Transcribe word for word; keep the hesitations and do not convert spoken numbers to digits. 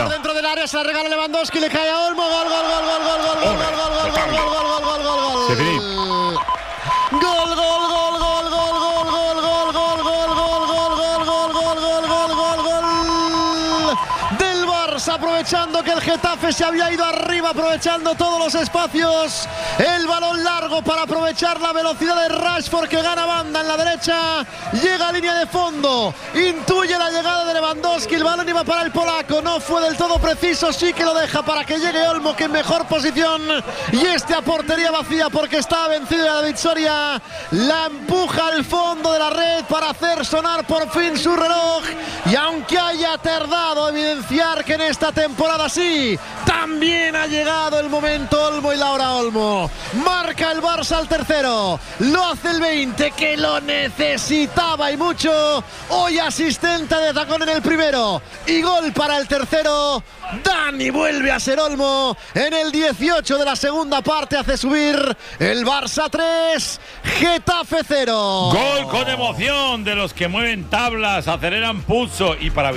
por dentro del área, se la regala Lewandowski, le cae a Olmo. Gol, gol, gol, gol, gol, gol, gol, gol, gol, gol, gol, gol, gol, gol, gol, gol. C'est fini. Gol, gol, gol, gol, gol, gol, gol, gol, gol, gol, gol, gol, gol, gol, gol, gol, gol, gol, gol del Barça, aprovechando que el Getafe se había ido arriba, aprovechando todos los espacios. El balón largo para aprovechar la velocidad de Rashford, que gana banda en la derecha, llega a línea de fondo, intuye la llegada de Lewandowski, el balón iba para el polaco, no fue del todo preciso, sí que lo deja para que llegue Olmo, que en mejor posición, y este a portería vacía porque está vencido de David Soria, la empuja al fondo de la red para hacer sonar por fin su reloj, y aunque haya tardado evidenciar que en esta temporada sí, también ha llegado el momento Olmo y Laura Olmo. Marca el Barça al tercero, lo hace el veinte, que lo necesitaba y mucho. Hoy asistente de tacón en el primero y gol para el tercero. Dani vuelve a ser Olmo en el dieciocho de la segunda parte, hace subir el Barça tres, Getafe cero. Gol con emoción de los que mueven tablas, aceleran pulso y para